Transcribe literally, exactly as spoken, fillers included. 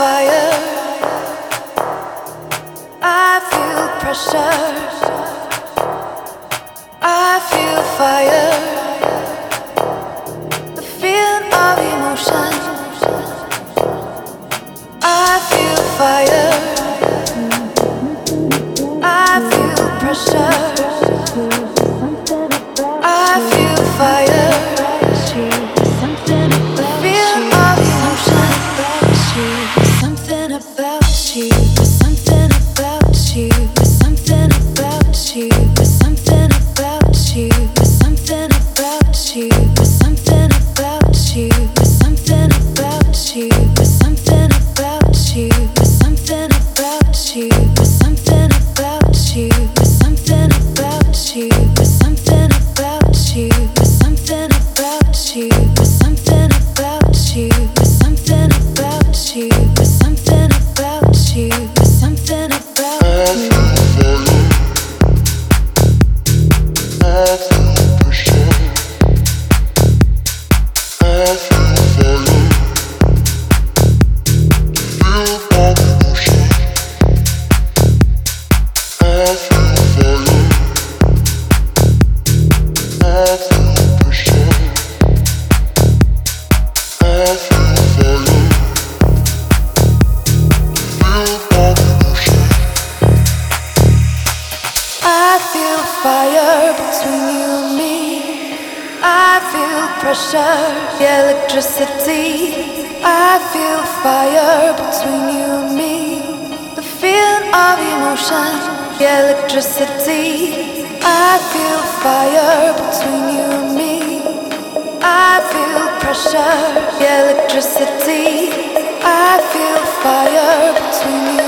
fire. I feel pressure. I feel fire. The feeling of emotion. I feel fire. I feel pressure. I feel fire. The feeling of emotion. Something about you. Something about you. Something about you. Something about you. Something about you. Something about you. Something about you. Something about you. Something about you. Something about you. Something about you. Something about you. Something about you. Something about you. Something about you. Something about you. Something about you. I feel fire between you and me. I feel pressure, the electricity. I feel fire between you and me. The feeling of emotion, the electricity. I feel fire between you and me. I feel pressure, the electricity. I feel fire between you.